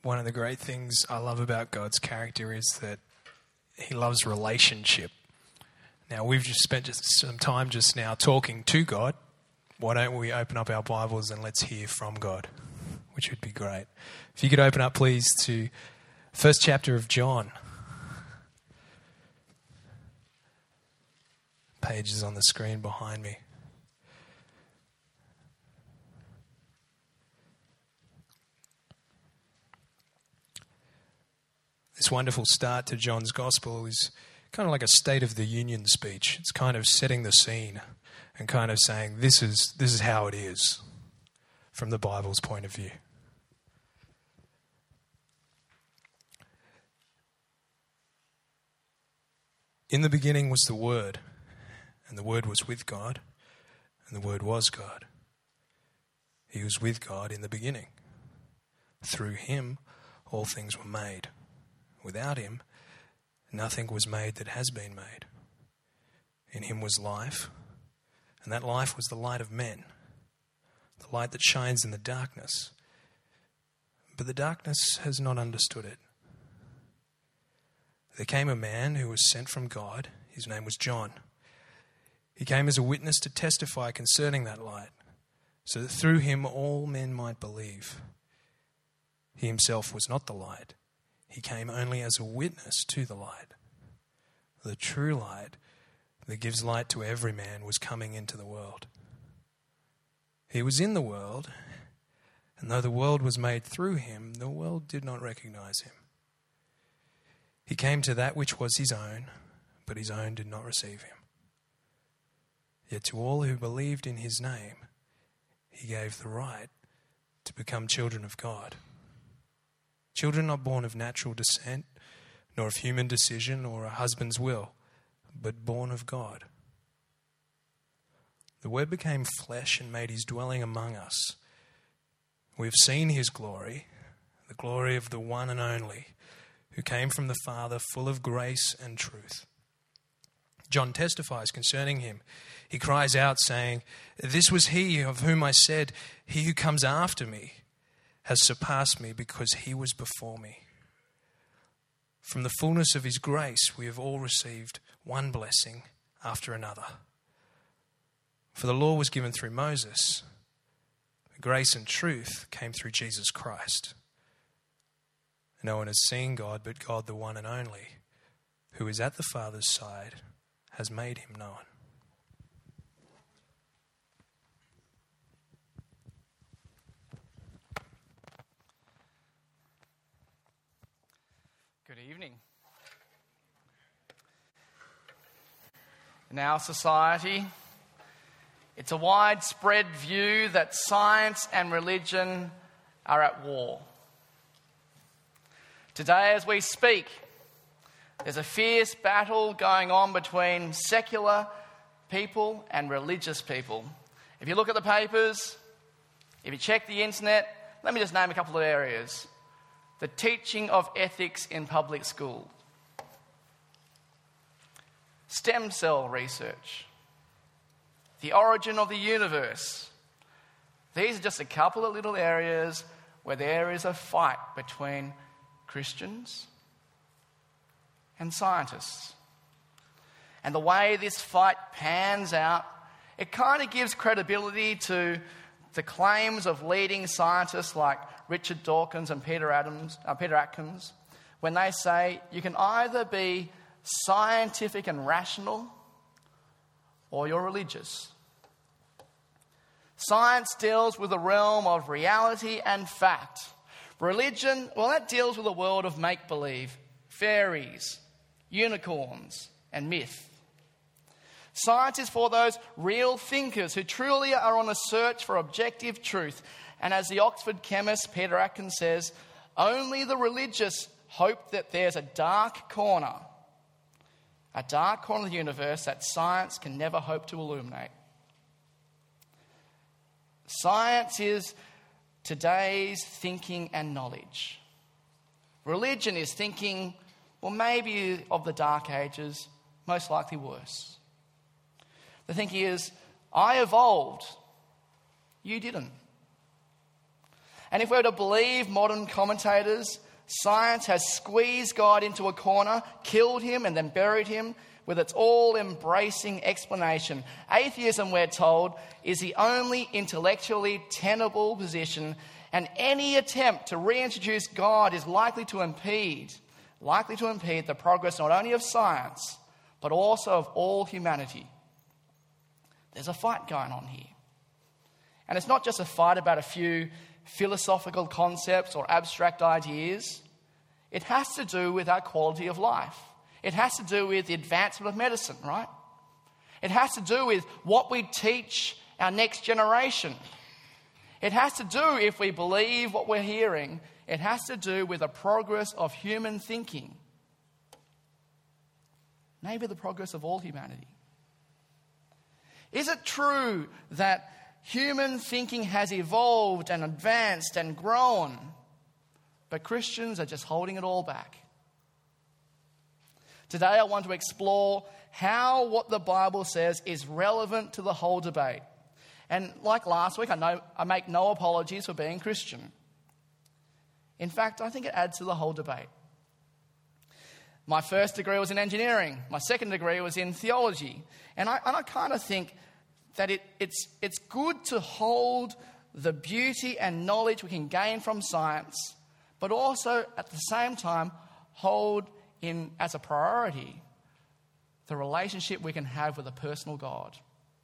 One of the great things I love about God's character is that he loves relationship. Now, we've just spent some time just now talking to God. Why don't we open up our Bibles and let's hear from God, which would be great. If you could open up, please, to first chapter of John. Page is on the screen behind me. This wonderful start to John's Gospel is kind of like a State of the Union speech. It's kind of setting the scene and kind of saying this is how it is from the Bible's point of view. In the beginning was the Word, and the Word was with God, and the Word was God. He was with God in the beginning. Through him, all things were made. Without him, nothing was made that has been made. In him was life, and that life was the light of men, the light that shines in the darkness. But the darkness has not understood it. There came a man who was sent from God. His name was John. He came as a witness to testify concerning that light, so that through him all men might believe. He himself was not the light. He came only as a witness to the light. The true light that gives light to every man was coming into the world. He was in the world, and though the world was made through him, the world did not recognize him. He came to that which was his own, but his own did not receive him. Yet to all who believed in his name, he gave the right to become children of God. Children not born of natural descent, nor of human decision or a husband's will, but born of God. The Word became flesh and made his dwelling among us. We have seen his glory, the glory of the one and only, who came from the Father, full of grace and truth. John testifies concerning him. He cries out, saying, "This was he of whom I said, 'He who comes after me has surpassed me because he was before me.' From the fullness of his grace we have all received one blessing after another. For the law was given through Moses. Grace and truth came through Jesus Christ. No one has seen God but God, the one and only, who is at the Father's side, has made him known." Good evening. In our society, it's a widespread view that science and religion are at war. Today, as we speak, there's a fierce battle going on between secular people and religious people. If you look at the papers, if you check the internet, let me just name a couple of areas. The teaching of ethics in public school, stem cell research, the origin of the universe. These are just a couple of little areas where there is a fight between Christians and scientists. And the way this fight pans out, it kind of gives credibility to the claims of leading scientists like Richard Dawkins and Peter Atkins, when they say you can either be scientific and rational or you're religious. Science deals with the realm of reality and fact. Religion, well, that deals with a world of make-believe, fairies, unicorns, and myth. Science is for those real thinkers who truly are on a search for objective truth. And as the Oxford chemist Peter Atkins says, only the religious hope that there's a dark corner of the universe that science can never hope to illuminate. Science is today's thinking and knowledge. Religion is thinking, well, maybe of the Dark Ages, most likely worse. The thinking is, I evolved, you didn't. And if we were to believe modern commentators, science has squeezed God into a corner, killed him, and then buried him with its all-embracing explanation. Atheism, we're told, is the only intellectually tenable position, and any attempt to reintroduce God is likely to impede the progress not only of science, but also of all humanity. There's a fight going on here. And it's not just a fight about a few philosophical concepts or abstract ideas. It has to do with our quality of life. It has to do with the advancement of medicine, right? It has to do with what we teach our next generation. It has to do, if we believe what we're hearing, it has to do with the progress of human thinking. Maybe the progress of all humanity. Is it true that human thinking has evolved and advanced and grown, but Christians are just holding it all back? Today I want to explore how what the Bible says is relevant to the whole debate. And like last week, I make no apologies for being Christian. In fact, I think it adds to the whole debate. My first degree was in engineering. My second degree was in theology. And I kind of think that it's good to hold the beauty and knowledge we can gain from science, but also at the same time hold in as a priority the relationship we can have with a personal God.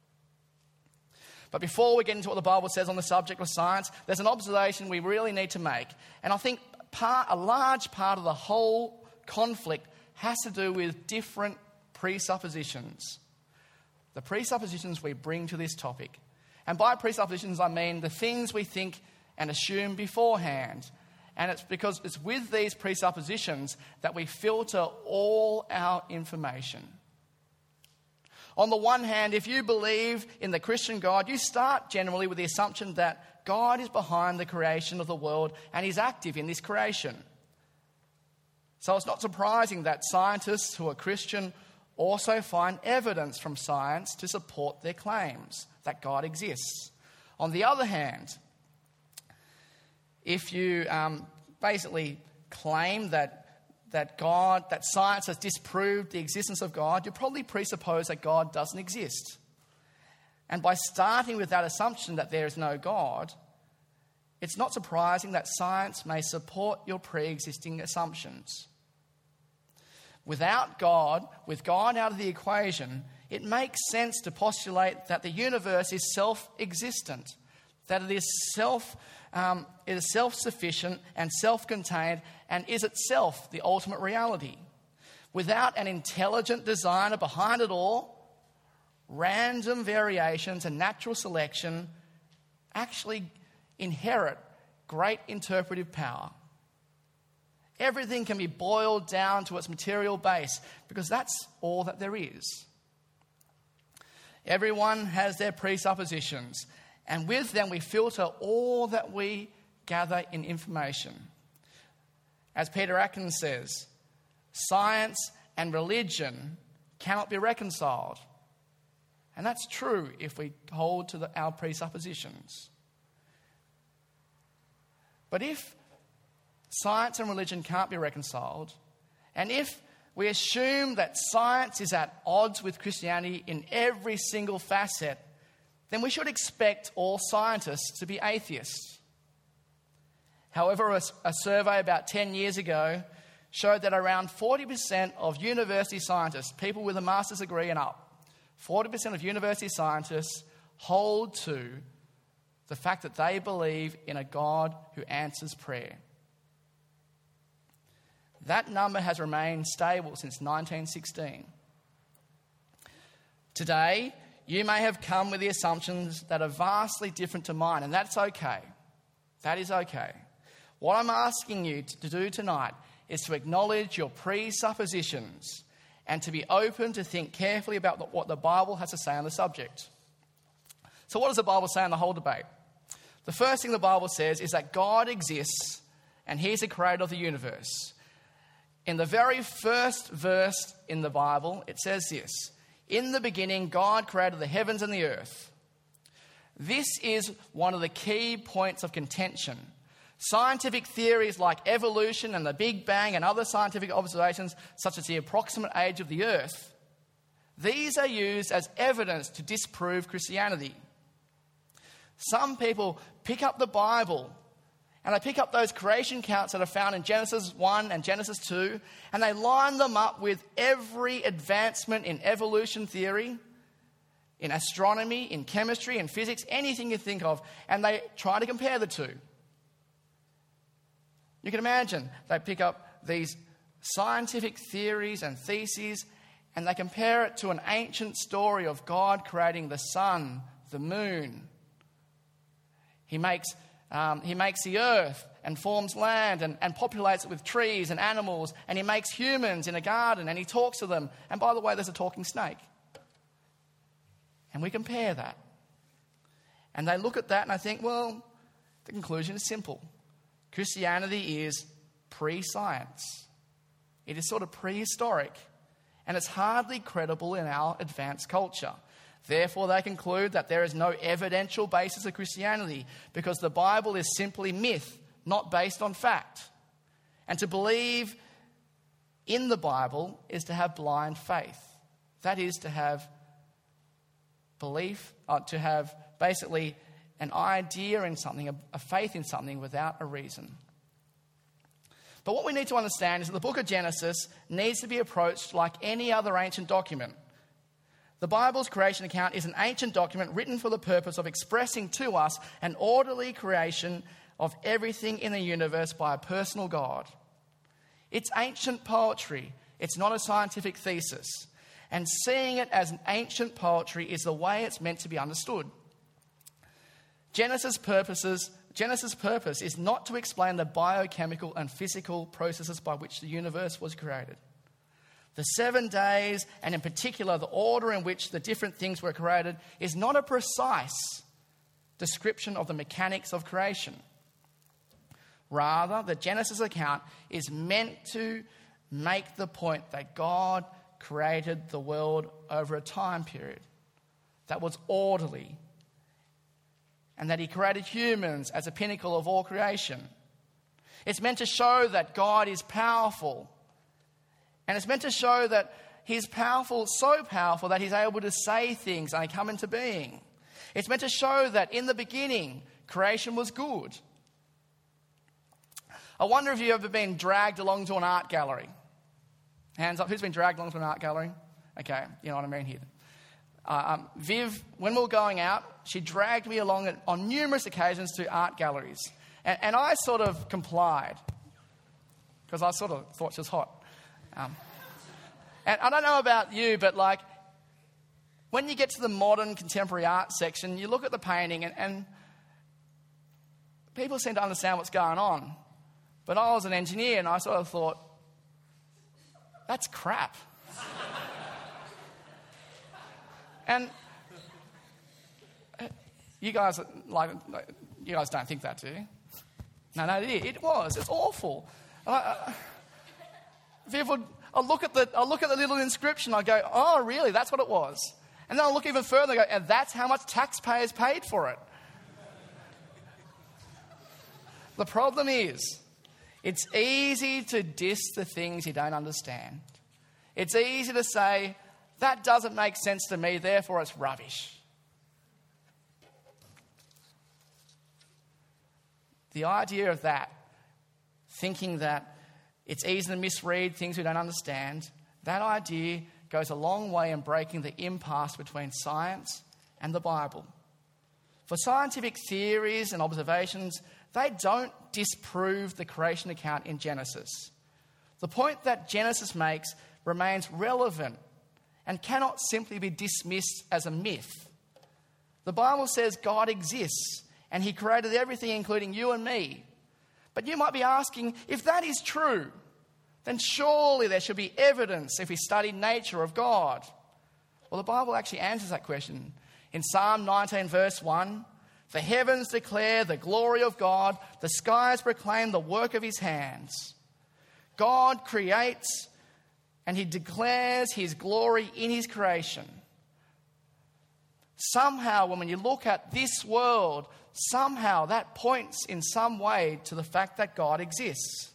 But before we get into what the Bible says on the subject of science, there's an observation we really need to make. And I think a large part of the whole conflict has to do with different presuppositions. The presuppositions we bring to this topic. And by presuppositions, I mean the things we think and assume beforehand. And it's because it's with these presuppositions that we filter all our information. On the one hand, if you believe in the Christian God, you start generally with the assumption that God is behind the creation of the world and is active in this creation. So it's not surprising that scientists who are Christian also find evidence from science to support their claims that God exists. On the other hand, if you basically claim that science has disproved the existence of God, you probably presuppose that God doesn't exist. And by starting with that assumption that there is no God, it's not surprising that science may support your pre-existing assumptions. Without God, with God out of the equation, it makes sense to postulate that the universe is self-existent, that it is self-sufficient and self-contained and is itself the ultimate reality. Without an intelligent designer behind it all, random variations and natural selection actually inherit great interpretive power. Everything can be boiled down to its material base because that's all that there is. Everyone has their presuppositions, and with them we filter all that we gather in information. As Peter Atkins says, science and religion cannot be reconciled. And that's true if we hold to our presuppositions. But if science and religion can't be reconciled, and if we assume that science is at odds with Christianity in every single facet, then we should expect all scientists to be atheists. However, a survey about 10 years ago showed that around 40% of university scientists, people with a master's degree and up, 40% of university scientists hold to the fact that they believe in a God who answers prayer. That number has remained stable since 1916. Today, you may have come with the assumptions that are vastly different to mine, and that's okay. That is okay. What I'm asking you to do tonight is to acknowledge your presuppositions and to be open to think carefully about what the Bible has to say on the subject. So what does the Bible say on the whole debate? The first thing the Bible says is that God exists and He's the creator of the universe. In the very first verse in the Bible, it says this: "In the beginning, God created the heavens and the earth." This is one of the key points of contention. Scientific theories like evolution and the Big Bang and other scientific observations, such as the approximate age of the earth, these are used as evidence to disprove Christianity. Some people pick up the Bible and they pick up those creation accounts that are found in Genesis 1 and Genesis 2, and they line them up with every advancement in evolution theory, in astronomy, in chemistry, in physics, anything you think of, and they try to compare the two. You can imagine they pick up these scientific theories and theses and they compare it to an ancient story of God creating the sun, the moon. He makes the earth and forms land and populates it with trees and animals, and he makes humans in a garden and he talks to them. And by the way, there's a talking snake. And we compare that. And they look at that and I think, well, the conclusion is simple. Christianity is pre-science. It is sort of prehistoric, and it's hardly credible in our advanced culture. Therefore, they conclude that there is no evidential basis of Christianity because the Bible is simply myth, not based on fact. And to believe in the Bible is to have blind faith. That is to have belief, to have basically an idea in something, a faith in something without a reason. But what we need to understand is that the book of Genesis needs to be approached like any other ancient document. The Bible's creation account is an ancient document written for the purpose of expressing to us an orderly creation of everything in the universe by a personal God. It's ancient poetry. It's not a scientific thesis. And seeing it as an ancient poetry is the way it's meant to be understood. Genesis' purpose is not to explain the biochemical and physical processes by which the universe was created. The 7 days, and in particular the order in which the different things were created, is not a precise description of the mechanics of creation. Rather, the Genesis account is meant to make the point that God created the world over a time period that was orderly, and that he created humans as a pinnacle of all creation. It's meant to show that God is powerful. And it's meant to show that he's powerful, so powerful that he's able to say things and they come into being. It's meant to show that in the beginning, creation was good. I wonder if you've ever been dragged along to an art gallery. Hands up, who's been dragged along to an art gallery? Okay, you know what I mean here. Viv, when we were going out, she dragged me along on numerous occasions to art galleries. And I sort of complied because I sort of thought she was hot. And I don't know about you, but like when you get to the modern contemporary art section, you look at the painting and people seem to understand what's going on. But I was an engineer and I sort of thought, that's crap. And you guys don't think that, do you? No, it was. It's awful. Viv I'll look at the little inscription. I go, oh, really? That's what it was. And then I'll look even further and go, and that's how much taxpayers paid for it. The problem is, it's easy to diss the things you don't understand. It's easy to say, that doesn't make sense to me, therefore it's rubbish. The idea of that, thinking that it's easy to misread things we don't understand, that idea goes a long way in breaking the impasse between science and the Bible. For scientific theories and observations, they don't disprove the creation account in Genesis. The point that Genesis makes remains relevant and cannot simply be dismissed as a myth. The Bible says God exists and he created everything, including you and me. But you might be asking, if that is true, then surely there should be evidence if we study nature of God. Well, the Bible actually answers that question. In Psalm 19, verse 1, the heavens declare the glory of God, the skies proclaim the work of his hands. God creates and he declares his glory in his creation. Somehow, when you look at this world, somehow that points in some way to the fact that God exists.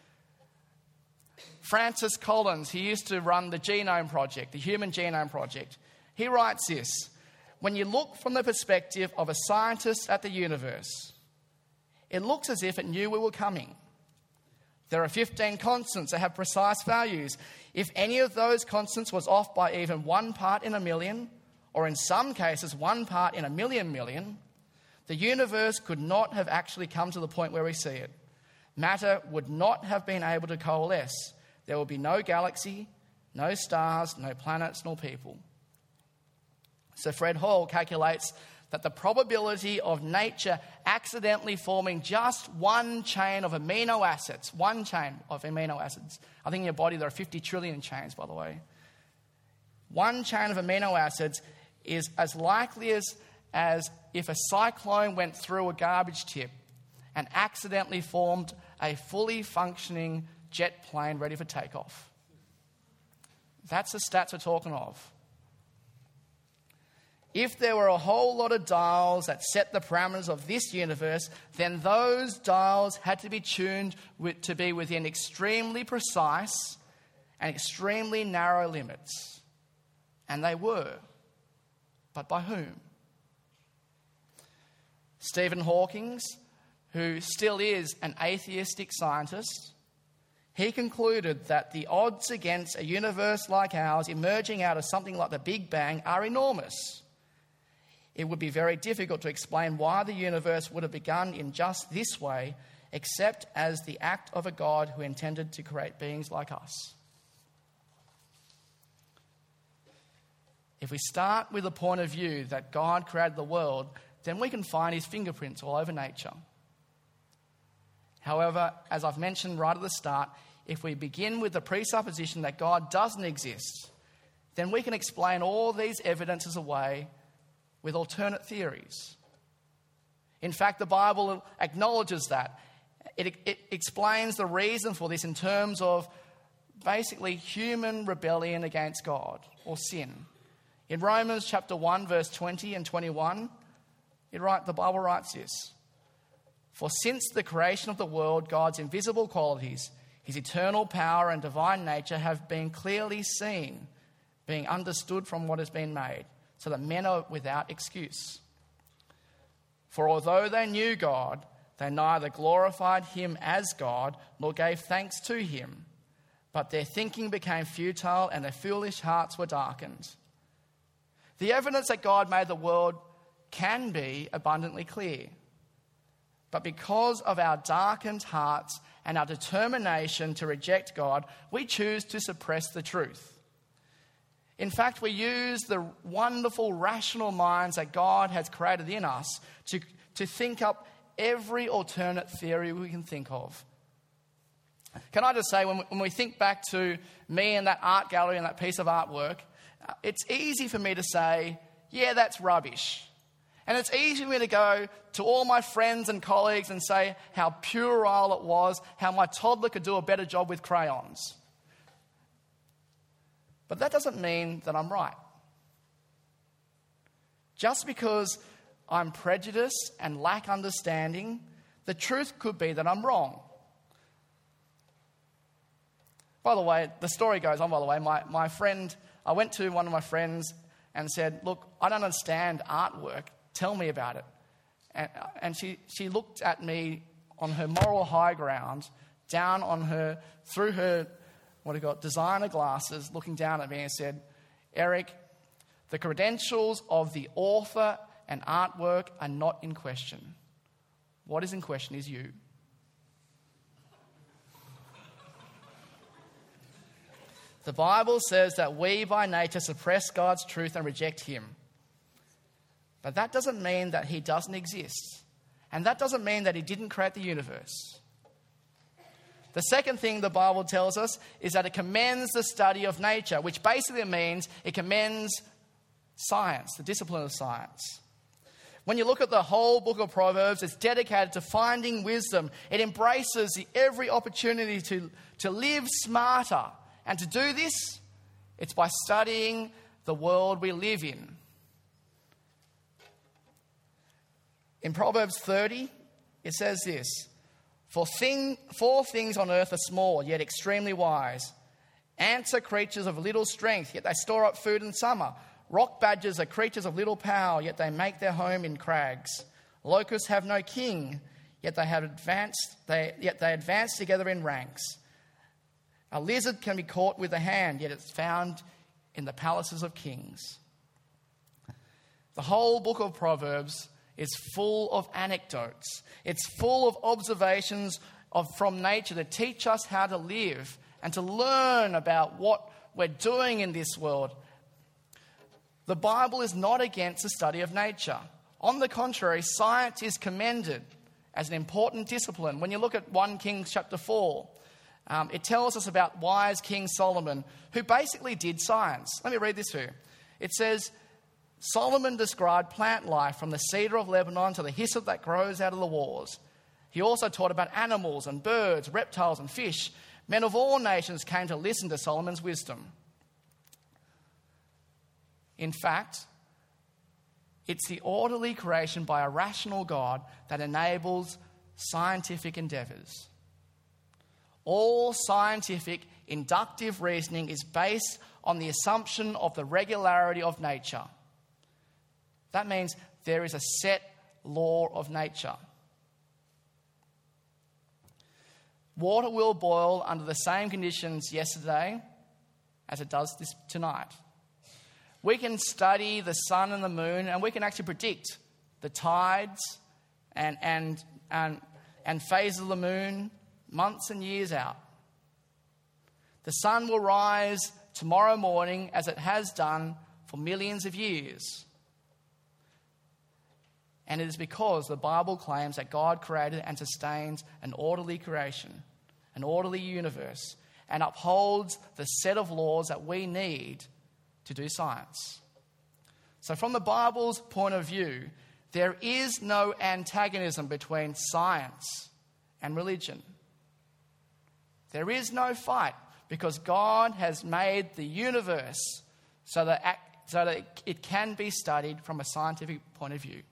Francis Collins, he used to run the Genome Project, the Human Genome Project. He writes this: when you look from the perspective of a scientist at the universe, it looks as if it knew we were coming. There are 15 constants that have precise values. If any of those constants was off by even 1 part in a million, or in some cases 1 part in a million, the universe could not have actually come to the point where we see it. Matter would not have been able to coalesce. There will be no galaxy, no stars, no planets, nor people. Sir Fred Hall calculates that the probability of nature accidentally forming just one chain of amino acids, I think in your body there are 50 trillion chains, by the way. One chain of amino acids is as likely as if a cyclone went through a garbage tip and accidentally formed a fully functioning jet plane ready for takeoff. That's the stats we're talking of. If there were a whole lot of dials that set the parameters of this universe, then those dials had to be tuned to be within extremely precise and extremely narrow limits. And they were. But by whom? Stephen Hawking, who still is an atheistic scientist, he concluded that the odds against a universe like ours emerging out of something like the Big Bang are enormous. It would be very difficult to explain why the universe would have begun in just this way, except as the act of a God who intended to create beings like us. If we start with the point of view that God created the world, then we can find his fingerprints all over nature. However, as I've mentioned right at the start, if we begin with the presupposition that God doesn't exist, then we can explain all these evidences away with alternate theories. In fact, the Bible acknowledges that. It explains the reason for this in terms of basically human rebellion against God, or sin. In Romans chapter 1, verse 20 and 21, the Bible writes this: "For since the creation of the world, God's invisible qualities, his eternal power and divine nature have been clearly seen, being understood from what has been made, so that men are without excuse. For although they knew God, they neither glorified him as God nor gave thanks to him, but their thinking became futile and their foolish hearts were darkened." The evidence that God made the world can be abundantly clear. But because of our darkened hearts and our determination to reject God, we choose to suppress the truth. In fact, we use the wonderful rational minds that God has created in us to think up every alternate theory we can think of. Can I just say, when we think back to me and that art gallery and that piece of artwork, it's easy for me to say, yeah, that's rubbish. And it's easy for me to go to all my friends and colleagues and say how puerile it was, how my toddler could do a better job with crayons. But that doesn't mean that I'm right. Just because I'm prejudiced and lack understanding, the truth could be that I'm wrong. By the way, the story goes on, my friend, I went to one of my friends and said, "Look, I don't understand artwork. Tell me about it." And she looked at me on her moral high ground, down on her, through her, designer glasses, looking down at me and said, "Eric, the credentials of the author and artwork are not in question. What is in question is you." The Bible says that we by nature suppress God's truth and reject him. But that doesn't mean that he doesn't exist. And that doesn't mean that he didn't create the universe. The second thing the Bible tells us is that it commends the study of nature, which basically means it commends science, the discipline of science. When you look at the whole book of Proverbs, it's dedicated to finding wisdom. It embraces every opportunity to live smarter. And to do this, it's by studying the world we live in. In Proverbs 30, it says this, four things on earth are small, yet extremely wise. Ants are creatures of little strength, yet they store up food in summer. Rock badgers are creatures of little power, yet they make their home in crags. Locusts have no king, yet they advance together in ranks. A lizard can be caught with a hand, yet it's found in the palaces of kings. The whole book of Proverbs is full of anecdotes. It's full of observations from nature to teach us how to live and to learn about what we're doing in this world. The Bible is not against the study of nature. On the contrary, science is commended as an important discipline. When you look at 1 Kings chapter 4, it tells us about wise King Solomon, who basically did science. Let me read this to you. It says, Solomon described plant life from the cedar of Lebanon to the hyssop that grows out of the walls. He also taught about animals and birds, reptiles and fish. Men of all nations came to listen to Solomon's wisdom. In fact, it's the orderly creation by a rational God that enables scientific endeavours. All scientific inductive reasoning is based on the assumption of the regularity of nature. That means there is a set law of nature. Water will boil under the same conditions yesterday as it does tonight. We can study the sun and the moon, and we can actually predict the tides and phases of the moon months and years out. The sun will rise tomorrow morning as it has done for millions of years. And it is because the Bible claims that God created and sustains an orderly creation, an orderly universe, and upholds the set of laws that we need to do science. So from the Bible's point of view, there is no antagonism between science and religion. There is no fight because God has made the universe so that it can be studied from a scientific point of view.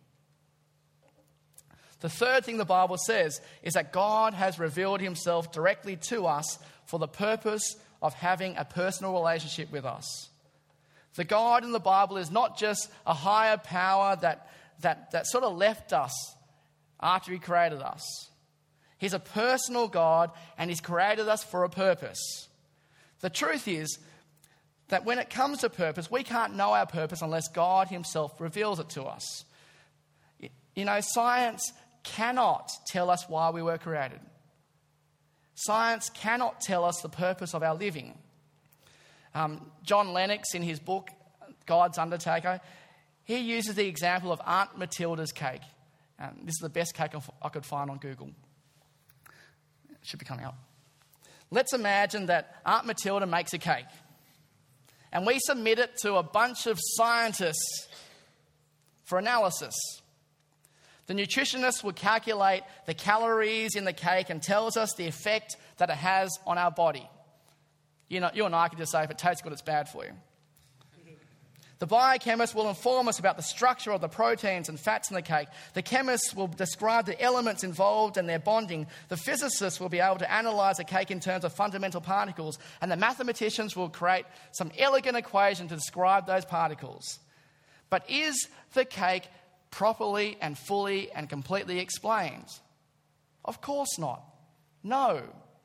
The third thing the Bible says is that God has revealed himself directly to us for the purpose of having a personal relationship with us. The God in the Bible is not just a higher power that sort of left us after he created us. He's a personal God and he's created us for a purpose. The truth is that when it comes to purpose, we can't know our purpose unless God himself reveals it to us. You know, science cannot tell us why we were created. Science cannot tell us the purpose of our living. John Lennox, in his book, God's Undertaker, he uses the example of Aunt Matilda's cake. This is the best cake I could find on Google. It should be coming up. Let's imagine that Aunt Matilda makes a cake. And we submit it to a bunch of scientists for analysis. The nutritionist will calculate the calories in the cake and tells us the effect that it has on our body. You know, you and I can just say if it tastes good, it's bad for you. The biochemist will inform us about the structure of the proteins and fats in the cake. The chemist will describe the elements involved and their bonding. The physicist will be able to analyse the cake in terms of fundamental particles. And the mathematicians will create some elegant equation to describe those particles. But is the cake properly and fully and completely explained? Of course not. No.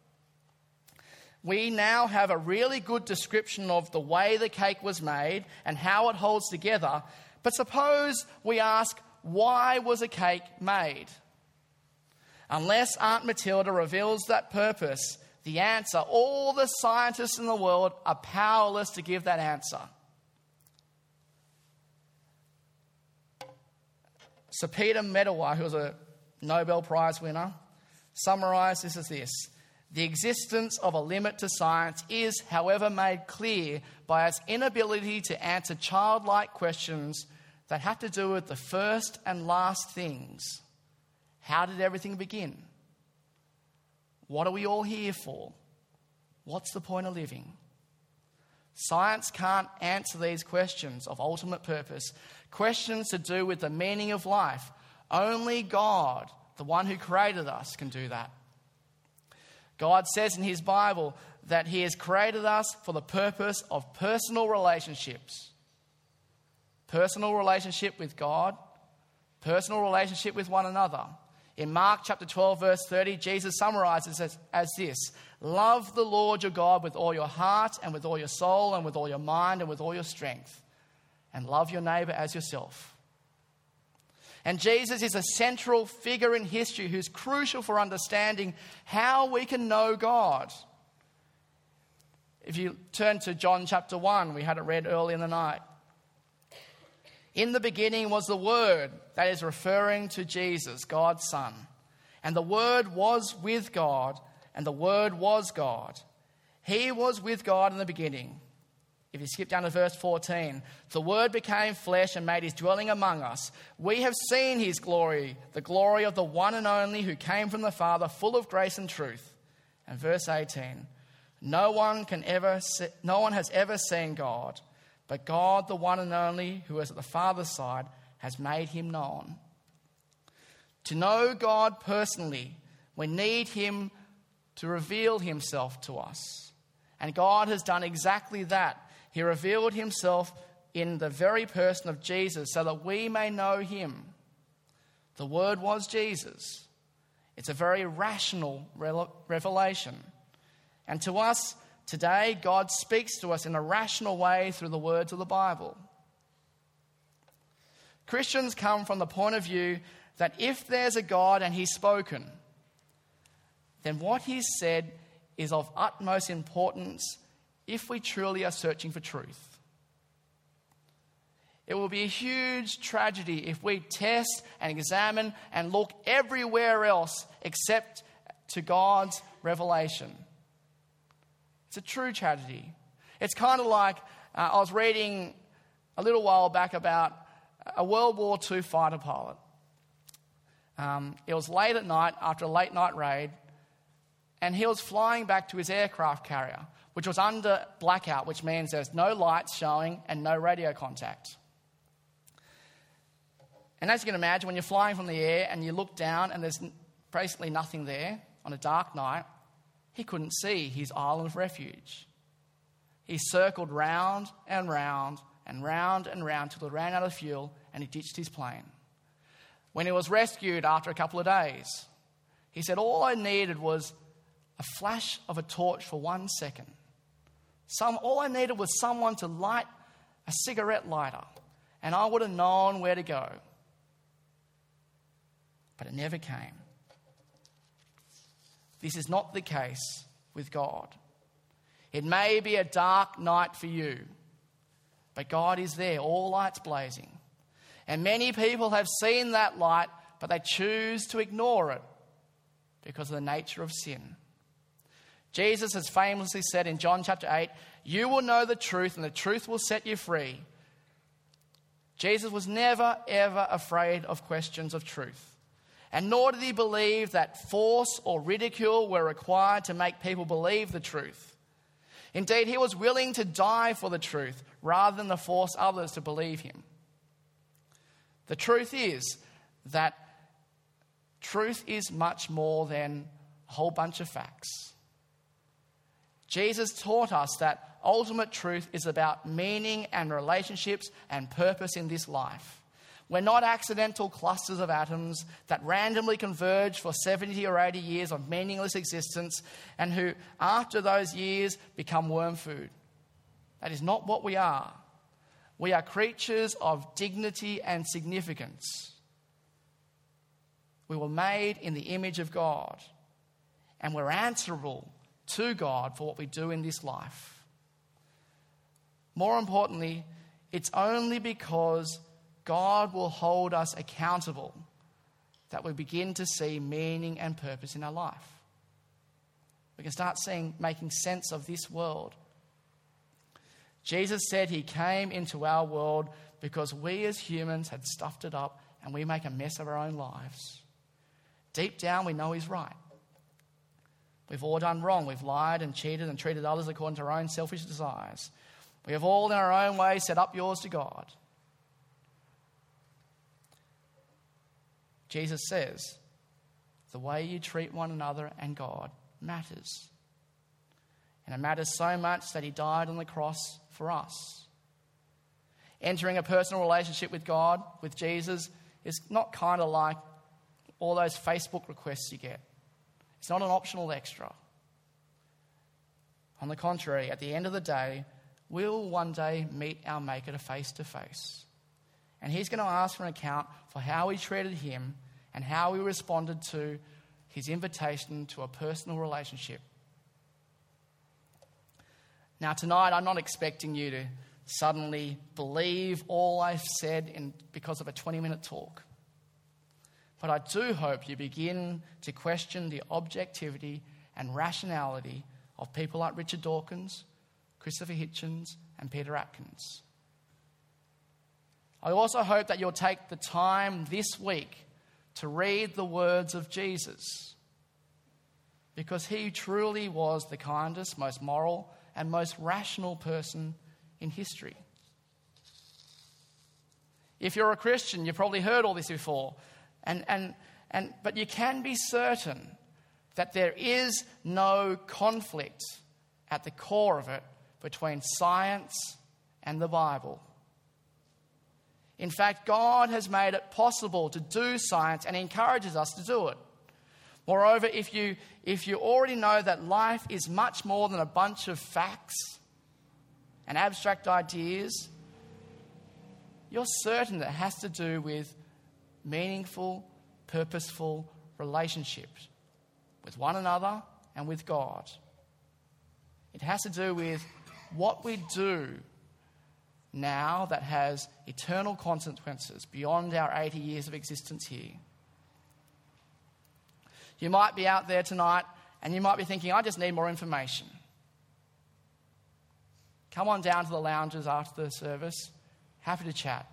We now have a really good description of the way the cake was made and how it holds together. But suppose we ask, why was a cake made? Unless Aunt Matilda reveals that purpose, the answer, all the scientists in the world are powerless to give that answer. Sir Peter Medawar, who was a Nobel Prize winner, summarised this as this: the existence of a limit to science is, however, made clear by its inability to answer childlike questions that have to do with the first and last things. How did everything begin? What are we all here for? What's the point of living? Science can't answer these questions of ultimate purpose, questions to do with the meaning of life. Only God, the one who created us, can do that. God says in his Bible that he has created us for the purpose of personal relationships. Personal relationship with God, personal relationship with one another. In Mark chapter 12, verse 30, Jesus summarizes it as this: love the Lord your God with all your heart and with all your soul and with all your mind and with all your strength, and love your neighbor as yourself. And Jesus is a central figure in history who's crucial for understanding how we can know God. If you turn to John chapter 1, we had it read early in the night. In the beginning was the Word, that is referring to Jesus, God's Son. And the Word was with God, and the Word was God. He was with God in the beginning. If you skip down to verse 14, the Word became flesh and made his dwelling among us. We have seen his glory, the glory of the one and only who came from the Father, full of grace and truth. And verse 18, no one has ever seen God, but God, the one and only, who is at the Father's side, has made him known. To know God personally, we need him to reveal himself to us. And God has done exactly that. He revealed himself in the very person of Jesus so that we may know him. The Word was Jesus. It's a very rational revelation. And to us today, God speaks to us in a rational way through the words of the Bible. Christians come from the point of view that if there's a God and he's spoken, then what he's said is of utmost importance if we truly are searching for truth. It will be a huge tragedy if we test and examine and look everywhere else except to God's revelation. It's a true tragedy. It's kind of like, I was reading a little while back about a World War II fighter pilot. It was late at night after a late night raid, and he was flying back to his aircraft carrier, which was under blackout, which means there's no lights showing and no radio contact. And as you can imagine, when you're flying from the air and you look down and there's basically nothing there on a dark night, he couldn't see his island of refuge. He circled round and round and round and round till he ran out of fuel and he ditched his plane. When he was rescued after a couple of days, he said, all I needed was a flash of a torch for 1 second. All I needed was someone to light a cigarette lighter, and I would have known where to go. But it never came. This is not the case with God. It may be a dark night for you, but God is there, all lights blazing. And many people have seen that light, but they choose to ignore it because of the nature of sin. Jesus has famously said in John chapter 8, you will know the truth and the truth will set you free. Jesus was never, ever afraid of questions of truth. And nor did he believe that force or ridicule were required to make people believe the truth. Indeed, he was willing to die for the truth rather than to force others to believe him. The truth is that truth is much more than a whole bunch of facts. Jesus taught us that ultimate truth is about meaning and relationships and purpose in this life. We're not accidental clusters of atoms that randomly converge for 70 or 80 years of meaningless existence and who, after those years, become worm food. That is not what we are. We are creatures of dignity and significance. We were made in the image of God, and we're answerable to God for what we do in this life. More importantly, it's only because God will hold us accountable that we begin to see meaning and purpose in our life. We can start making sense of this world. Jesus said he came into our world because we as humans had stuffed it up and we make a mess of our own lives. Deep down, we know he's right. We've all done wrong. We've lied and cheated and treated others according to our own selfish desires. We have all in our own way set up yours to God. Jesus says, the way you treat one another and God matters. And it matters so much that he died on the cross for us. Entering a personal relationship with God, with Jesus, is not kind of like all those Facebook requests you get. It's not an optional extra. On the contrary, at the end of the day, we'll one day meet our Maker face to face. And he's going to ask for an account for how we treated him and how we responded to his invitation to a personal relationship. Now tonight, I'm not expecting you to suddenly believe all I've said because of a 20-minute talk. But I do hope you begin to question the objectivity and rationality of people like Richard Dawkins, Christopher Hitchens, and Peter Atkins. I also hope that you'll take the time this week to read the words of Jesus, because he truly was the kindest, most moral, and most rational person in history. If you're a Christian, you've probably heard all this before, but you can be certain that there is no conflict at the core of it between science and the Bible. In fact, God has made it possible to do science and encourages us to do it. Moreover, if you already know that life is much more than a bunch of facts and abstract ideas, you're certain that it has to do with meaningful, purposeful relationships with one another and with God. It has to do with what we do now that has eternal consequences beyond our 80 years of existence here. You might be out there tonight and you might be thinking, I just need more information. Come on down to the lounges after the service. Happy to chat.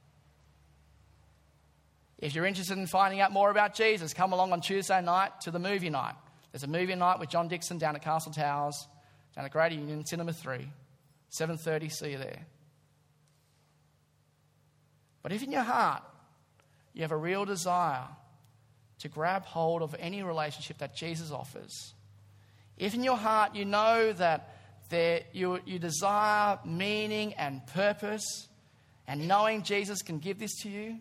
If you're interested in finding out more about Jesus, come along on Tuesday night to the movie night. There's a movie night with John Dixon down at Castle Towers, down at Greater Union, Cinema 3, 7:30, see you there. But if in your heart you have a real desire to grab hold of any relationship that Jesus offers, if in your heart you know that you desire meaning and purpose, and knowing Jesus can give this to you,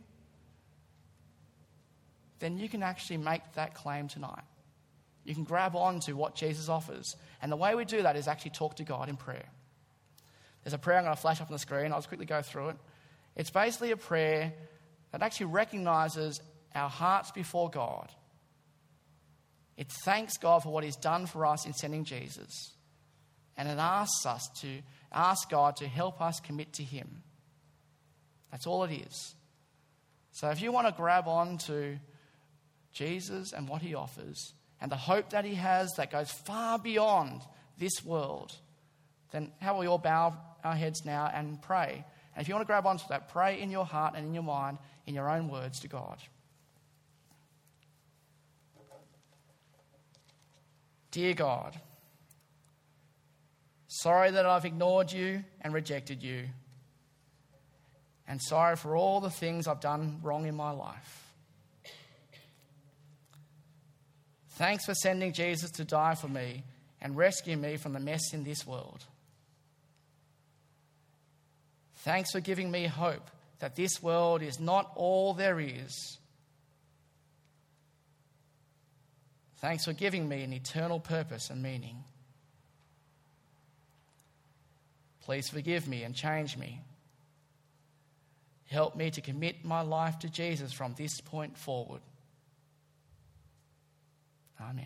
then you can actually make that claim tonight. You can grab on to what Jesus offers. And the way we do that is actually talk to God in prayer. There's a prayer I'm going to flash up on the screen. I'll just quickly go through it. It's basically a prayer that actually recognizes our hearts before God. It thanks God for what he's done for us in sending Jesus. And it asks us to ask God to help us commit to him. That's all it is. So if you want to grab on to Jesus and what he offers and the hope that he has that goes far beyond this world, then how about we all bow our heads now and pray? And if you want to grab onto that, pray in your heart and in your mind, in your own words to God. Dear God, sorry that I've ignored you and rejected you, and sorry for all the things I've done wrong in my life. Thanks for sending Jesus to die for me and rescue me from the mess in this world. Thanks for giving me hope that this world is not all there is. Thanks for giving me an eternal purpose and meaning. Please forgive me and change me. Help me to commit my life to Jesus from this point forward. Amen.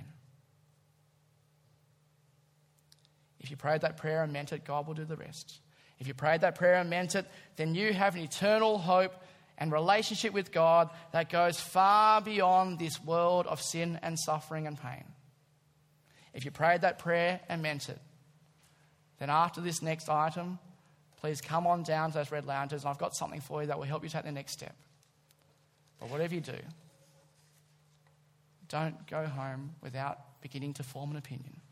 If you prayed that prayer and meant it, God will do the rest. If you prayed that prayer and meant it, then you have an eternal hope and relationship with God that goes far beyond this world of sin and suffering and pain. If you prayed that prayer and meant it, then after this next item, please come on down to those red lounges, and I've got something for you that will help you take the next step. But whatever you do, don't go home without beginning to form an opinion.